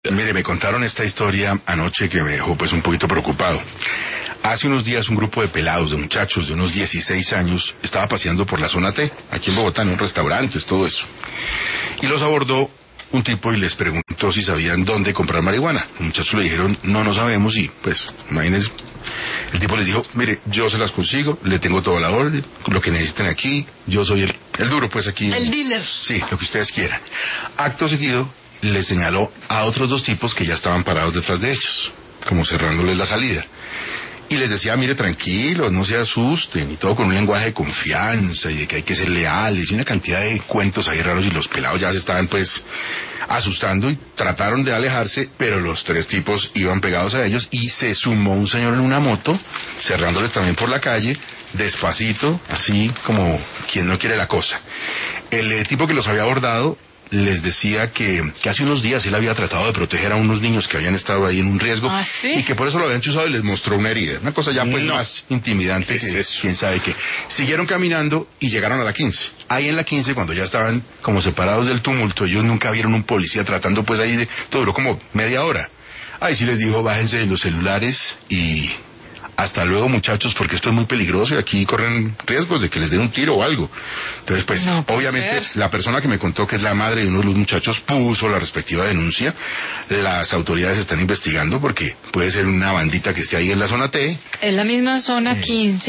Mire, me contaron esta historia anoche que me dejó pues un poquito preocupado. Hace unos días un grupo de pelados, de muchachos de unos 16 años, estaba paseando por la zona T, aquí en Bogotá, en un restaurante, todo eso. Y los abordó un tipo y les preguntó si sabían dónde comprar marihuana. Los muchachos le dijeron, no sabemos, y pues, imagínense. El tipo les dijo, mire, yo se las consigo, le tengo toda la orden, lo que necesiten aquí, yo soy el duro, pues aquí. El dealer. Sí, lo que ustedes quieran. Acto seguido, le señaló a otros dos tipos que ya estaban parados detrás de ellos, como cerrándoles la salida. Y les decía, mire, tranquilos, no se asusten, y todo con un lenguaje de confianza, y de que hay que ser leales, y una cantidad de cuentos ahí raros, y los pelados ya se estaban, pues, asustando, y trataron de alejarse, pero los tres tipos iban pegados a ellos, y se sumó un señor en una moto, cerrándoles también por la calle, despacito, así como quien no quiere la cosa. El tipo que los había abordado les decía que hace unos días él había tratado de proteger a unos niños que habían estado ahí en un riesgo. ¿Ah, sí? Y que por eso lo habían chuzado y les mostró una herida. Una cosa ya pues más intimidante que eso? quién sabe qué. Siguieron caminando y llegaron a la 15. Ahí en la 15, cuando ya estaban como separados del tumulto, ellos nunca vieron un policía tratando pues ahí de... Todo duró como media hora. Ahí sí les dijo, bájense de los celulares y... Hasta luego, muchachos, porque esto es muy peligroso y aquí corren riesgos de que les den un tiro o algo. Entonces, pues, No puede obviamente, ser. la persona que me contó que es la madre de uno de los muchachos puso la respectiva denuncia. Las autoridades están investigando porque puede ser una bandita que esté ahí en la zona T. Es la misma zona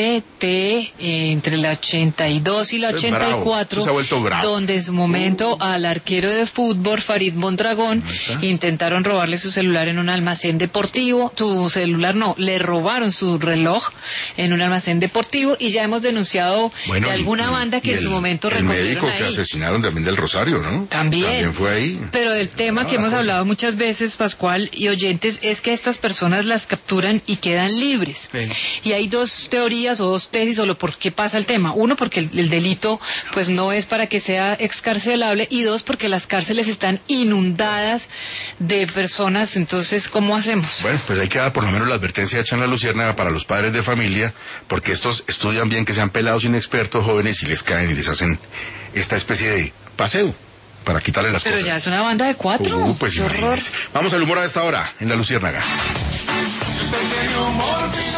15T, entre la 82 y la Es bravo, 84, se ha vuelto bravo. donde en su momento al arquero de fútbol, Farid Mondragón, intentaron robarle su celular en un almacén deportivo. Su celular no, le robaron su reloj en un almacén deportivo, y ya hemos denunciado de alguna banda que en su momento el recogieron médico ahí. que asesinaron también del Rosario, ¿no? También fue ahí. Pero el tema que hemos hablado muchas veces, Pascual y oyentes, es que estas personas las capturan y quedan libres. Sí. Y hay dos teorías o dos tesis o lo por qué pasa el tema. Uno, porque el delito pues no es para que sea excarcelable, y dos, porque las cárceles están inundadas de personas. Entonces, ¿cómo hacemos? Bueno, pues ahí queda por lo menos la advertencia hecha en la Luciérnaga para los padres de familia, porque estos estudian bien que sean pelados inexpertos jóvenes y les caen y les hacen esta especie de paseo para quitarle las Pero cosas. ya es una banda de 4. Pues ¡Qué horror! imagínense. Vamos al humor a esta hora en la Luciérnaga.